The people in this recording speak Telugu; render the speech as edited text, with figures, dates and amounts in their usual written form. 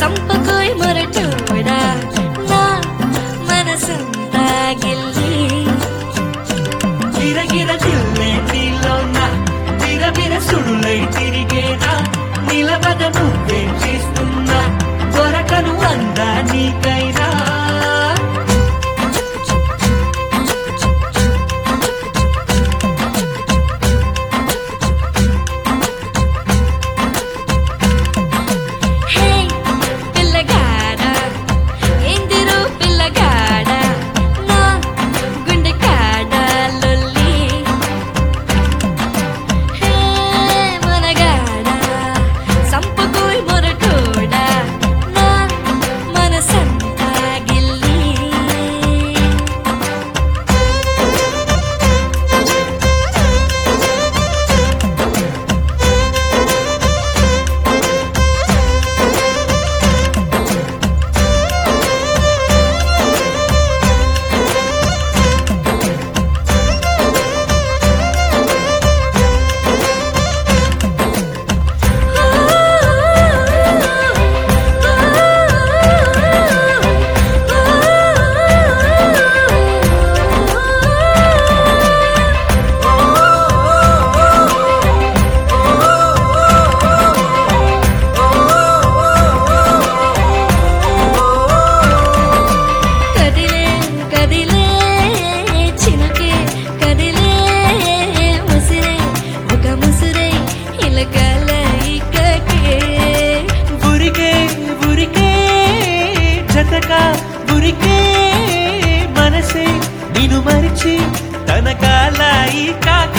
సంపకోయ్ మొరటోడా నా మనసంతా గిల్లి గిరగిర తిల్లే నీలోన బిరబిర సుడులై తిరిగేనా నిలబద నువ్వేం చేస్తున్నా దొరకను అందా నీకైనా హే పిల్లగాడా ఎందిరో పిల్లగాడా నా గుండె కాడా లొల్లి హే మనగాడా సంపకోయ్ మొరటోడా నా మనసంతా గిల్లి కదిలే కదిలే చినుకే కదిలే ముసిరే ఒక ముసిరే ఇలకల ఇక్కకే ఉరికే ఉరికే జతగా ఉరికే మనసే నిన్ను మరిచి తన కాలాయి కాక